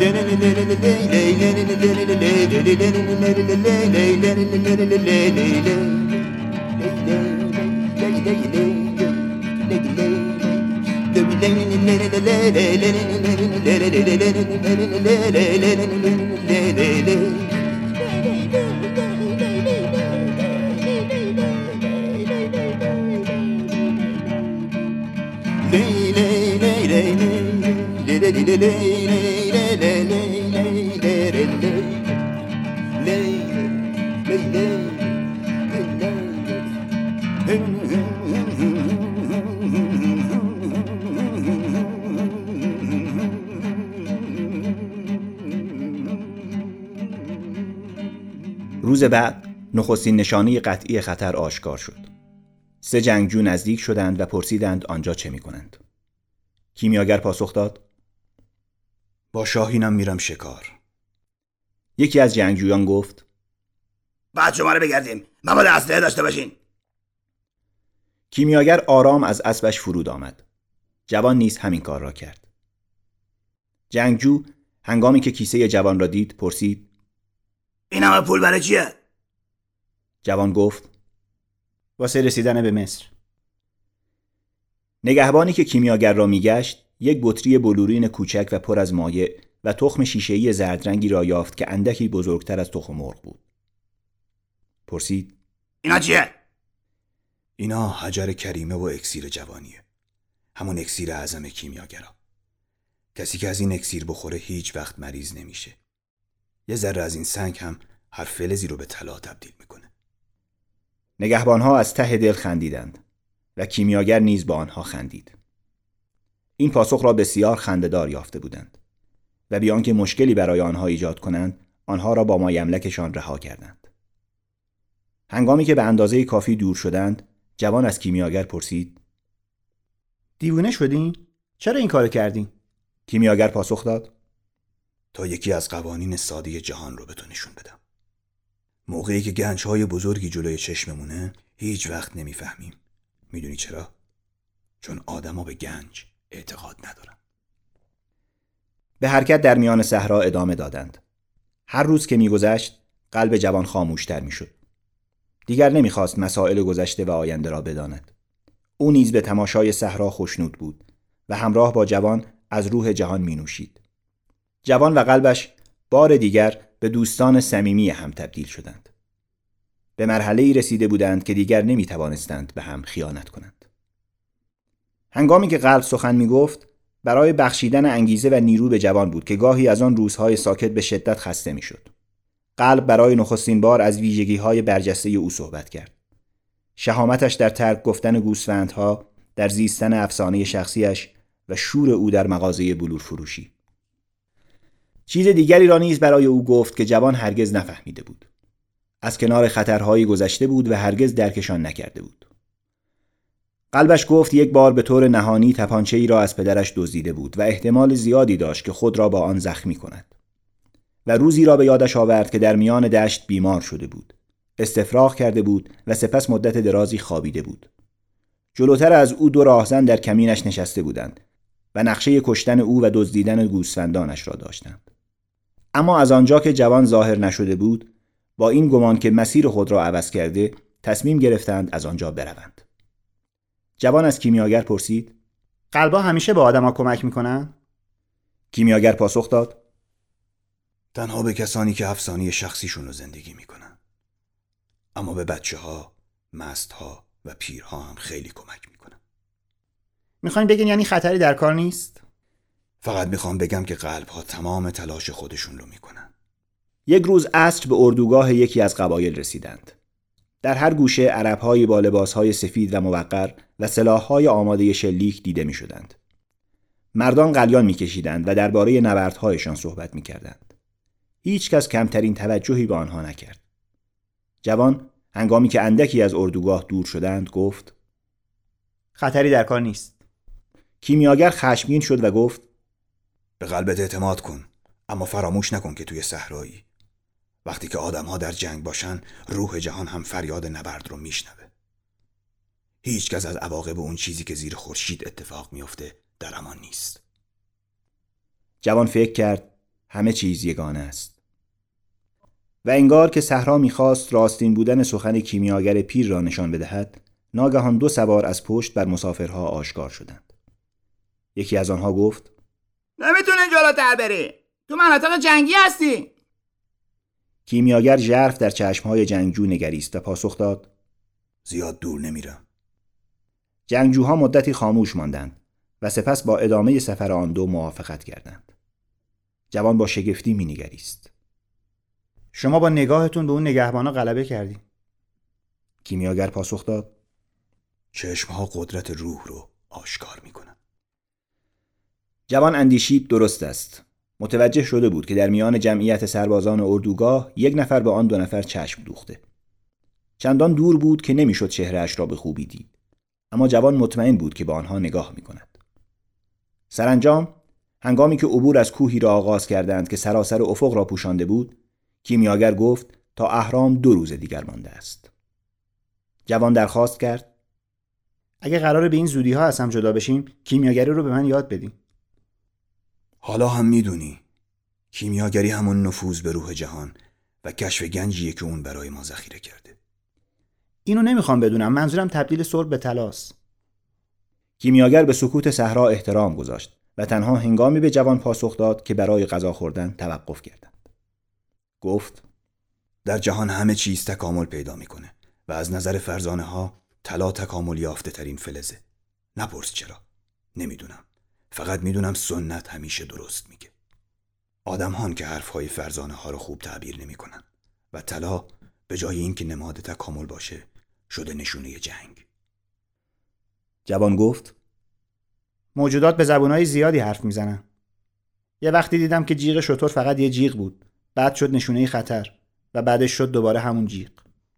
روز بعد نخستین نشانه قطعی خطر آشکار شد. 3 جنگجو نزدیک شدند و پرسیدند آنجا چه می‌کنند. کیمیاگر پاسخ داد: با شاهینم میرم شکار. یکی از جنگجویان گفت: بعد شما رو بگردیم، مبادا اسلحه داشته باشین. کیمیاگر آرام از اسبش فرود آمد. جوان نیز همین کار را کرد. جنگجو هنگامی که کیسه جوان را دید پرسید: این همه پول برای چیه؟ جوان گفت: واسه رسیدن به مصر. نگهبانی که کیمیاگر را میگشت یک بطری بلورین کوچک و پر از مایع و تخم شیشه‌ای زردرنگی را یافت که اندکی بزرگتر از تخم مرغ بود. پرسید: اینا چیه؟ اینا حجر کریمه و اکسیر جوانیه. همون اکسیر اعظم کیمیاگرا. کسی که از این اکسیر بخوره هیچ وقت مریض نمیشه. یه ذره از این سنگ هم هر فلزی رو به طلا تبدیل میکنه. نگهبانها از ته دل خندیدند و کیمیاگر نیز با آنها خندید. این پاسخ را بسیار خنده‌دار یافته بودند و بی آنکه مشکلی برای آنها ایجاد کنند آنها را با مایملکشان رها کردند. هنگامی که به اندازه کافی دور شدند جوان از کیمیاگر پرسید: دیوونه شدین؟ چرا این کارو کردین؟ کیمیاگر پاسخ داد: تا یکی از قوانین ساده جهان رو به تو نشون بدم. موقعی که گنج‌های بزرگی جلوی چشممونه هیچ وقت نمیفهمیم. میدونی چرا؟ چون آدما به گنج اعتقاد ندارن. به حرکت در میان صحرا ادامه دادند. هر روز که میگذشت قلب جوان خاموشتر میشد. دیگر نمیخواست مسائل گذشته و آینده را بداند. او نیز به تماشای صحرا خوشنود بود و همراه با جوان از روح جهان مینوشید. جوان و قلبش بار دیگر به دوستان صمیمی هم تبدیل شدند. به مرحله‌ای رسیده بودند که دیگر نمیتوانستند به هم خیانت کنند. هنگامی که قلب سخن میگفت برای بخشیدن انگیزه و نیرو به جوان بود که گاهی از آن روزهای ساکت به شدت خسته میشد. قلب برای نخستین بار از ویژگی‌های برجسته او صحبت کرد. شهامتش در ترک گفتن گوسفندها، در زیستن افسانه شخصیش و شور او در مغازه بلور فروشی. چیز دیگری را نیز برای او گفت که جوان هرگز نفهمیده بود. از کنار خطرهایی گذشته بود و هرگز درکشان نکرده بود. قلبش گفت یک بار به طور نهانی تپانچه‌ای را از پدرش دزدیده بود و احتمال زیادی داشت که خود را با آن زخمی کند. و روزی را به یادش آورد که در میان دشت بیمار شده بود. استفراغ کرده بود و سپس مدت درازی خوابیده بود. جلوتر از او 2 راهزن در کمینش نشسته بودند و نقشه کشتن او و دزدیدن گوسفندانش را داشتند. اما از آنجا که جوان ظاهر نشده بود، با این گمان که مسیر خود را عوض کرده، تصمیم گرفتند از آنجا بروند. جوان از کیمیاگر پرسید: قلبا همیشه به آدما کمک میکنن؟ کیمیاگر پاسخ داد: تنها به کسانی که افسانه شخصیشون رو زندگی میکنن. اما به بچه‌ها، مست‌ها و پیرها هم خیلی کمک میکنن. میخواین بگین یعنی خطری در کار نیست؟ فقط میخوام بگم که قلب‌ها تمام تلاش خودشون رو میکنن. یک روز عصر به اردوگاه یکی از قبایل رسیدند. در هر گوشه عرب‌هایی با لباس‌های سفید و موقر و سلاح‌های آماده شلیک دیده می‌شدند. مردان قلیان می‌کشیدند و درباره نبردهایشان صحبت می‌کردند. هیچ کس کمترین توجهی به آنها نکرد. جوان هنگامی که اندکی از اردوگاه دور شدند گفت: خطری در کار نیست. کیمیاگر خشمگین شد و گفت: به قلبت اعتماد کن، اما فراموش نکن که توی صحرایی. وقتی که آدم‌ها در جنگ باشن، روح جهان هم فریاد نبرد رو میشنوه. هیچ کس از عواقب اون چیزی که زیر خورشید اتفاق میفته در امان نیست. جوان فکر کرد، همه چیز یگانه است. و انگار که صحرا می‌خواست راستین بودن سخن کیمیاگر پیر را نشان بدهد، ناگهان 2 سوار از پشت بر مسافرها آشکار شدند. یکی از آنها گفت: نمیتونین جلوتر بری، تو مناطق جنگی هستی. کیمیاگر ژرف در چشمهای جنگجو نگریست و پاسخ داد: زیاد دور نمیرم. جنگجوها مدتی خاموش ماندند و سپس با ادامه سفر آن 2 موافقت کردند. جوان با شگفتی مینگریست. شما با نگاهتون به اون نگهبانا غلبه کردین. کیمیاگر پاسخ داد: چشمها قدرت روح رو آشکار میکنن. جوان اندیشید درست است. متوجه شده بود که در میان جمعیت سربازان اردوگاه 1 نفر به آن 2 نفر چشم دوخته. چندان دور بود که نمیشد چهره‌اش را به خوبی دید، اما جوان مطمئن بود که به آنها نگاه میکند. سرانجام هنگامی که عبور از کوهی را آغاز کردند که سراسر افق را پوشانده بود، کیمیاگر گفت تا اهرام 2 روز دیگر مانده است. جوان درخواست کرد: اگه قراره به این زودی ها از هم جدا بشیم، کیمیاگری رو به من یاد بدین. حالا هم میدونی کیمیاگری همون نفوذ به روح جهان و کشف گنجیه که اون برای ما ذخیره کرده. اینو نمیخوام بدونم، منظورم تبدیل سرب به طلاست. کیمیاگر به سکوت صحرا احترام گذاشت و تنها هنگامی به جوان پاسخ داد که برای غذا خوردن توقف کردند. گفت: در جهان همه چیز تکامل پیدا میکنه و از نظر فرزانه ها طلا تکامل یافته ترین فلزه. نپرس چرا، نمیدونم. فقط میدونم سنت همیشه درست میگه. آدم هان که حرفهای فرزانه ها رو خوب تعبیر نمیکنن و طلا به جای اینکه نماد تکامل باشه شده نشونه جنگ. جوان گفت: موجودات به زبونهای زیادی حرف میزنن. یه وقتی دیدم که جیغ شتر فقط یه جیغ بود، بعد شد نشونه خطر و بعدش شد دوباره همون جیغ.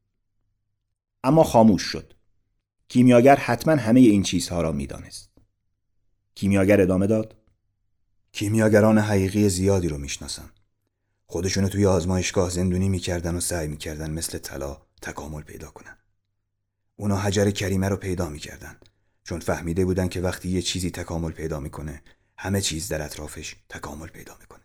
اما خاموش شد. کیمیاگر حتما همه این چیزها را میدانست. کیمیاگر ادامه داد: کیمیاگران حقیقی زیادی رو میشناسم. خودشونو توی آزمایشگاه زندونی میکردن و سعی میکردن مثل طلا تکامل پیدا کنن. اونا حجر کریمه رو پیدا میکردن چون فهمیده بودن که وقتی یه چیزی تکامل پیدا میکنه همه چیز در اطرافش تکامل پیدا میکنه.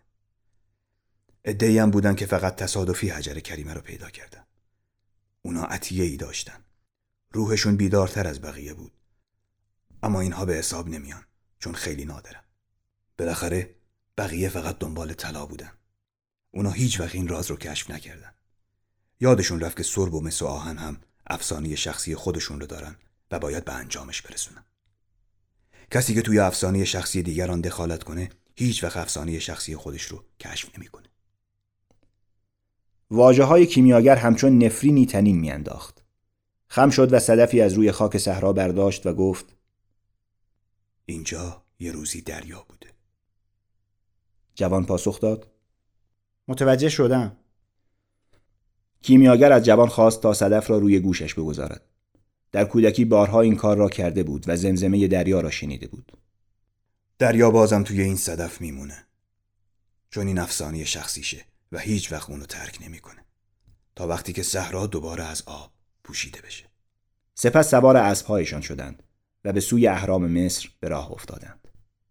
عده‌ای هم بودن که فقط تصادفی حجر کریمه رو پیدا کردن. اونا عطیه‌ای داشتن. روحشون بیدارتر از بقیه بود. اما اینها به حساب نمیان چون خیلی نادرن. بالاخره بقیه فقط دنبال طلا بودن. اونا هیچ وقت این راز رو کشف نکردن. یادشون رفت که سرب و مس و آهن هم افسانه شخصی خودشون رو دارن و باید به انجامش برسونن. کسی که توی افسانه شخصی دیگران دخالت کنه هیچ وقت افسانه شخصی خودش رو کشف نمیکنه. واژه‌های کیمیاگر همچون نفرینی تنین میانداخت. خم شد و صدفی از روی خاک صحرا برداشت و گفت: اینجا یه روزی دریا بوده. جوان پاسخ داد: متوجه شدم. کیمیاگر از جوان خواست تا صدف را روی گوشش بگذارد. در کودکی بارها این کار را کرده بود و زمزمه دریا را شنیده بود. دریا بازم توی این صدف میمونه. چون این افسانه شخصیشه و هیچ وقت اونو ترک نمیکنه تا وقتی که صحرا دوباره از آب پوشیده بشه. سپس سوار اسب‌هایشان شدند و به سوی اهرام مصر به راه افتادند.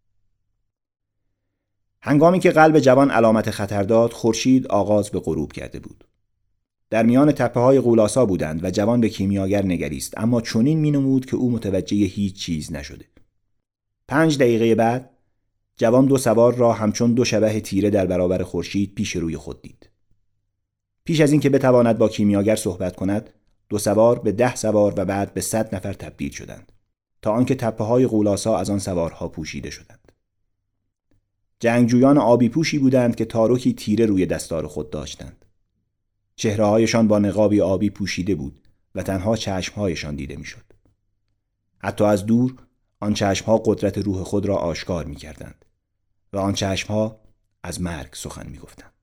هنگامی که قلب جوان علامت خطر داد، خورشید آغاز به غروب کرده بود. در میان تپه‌های غولاسا بودند و جوان به کیمیاگر نگریست، اما چنین می‌نمود که او متوجه هیچ چیز نشده. 5 دقیقه بعد جوان 2 سوار را همچون 2 شبح تیره در برابر خورشید پیش روی خود دید. پیش از اینکه بتواند با کیمیاگر صحبت کند، 2 سوار به 10 سوار و بعد به 100 نفر تبدیل شدند تا آنکه تپه‌های غولاسا از آن سوارها پوشیده شدند. جنگجویان آبی پوشی بودند که تارکی تیره روی دستار خود داشتند. چهره‌هایشان با نقابی آبی پوشیده بود و تنها چشم‌هایشان دیده می‌شد. حتی از دور آن چشم‌ها قدرت روح خود را آشکار می‌کردند و آن چشم‌ها از مرگ سخن می‌گفتند.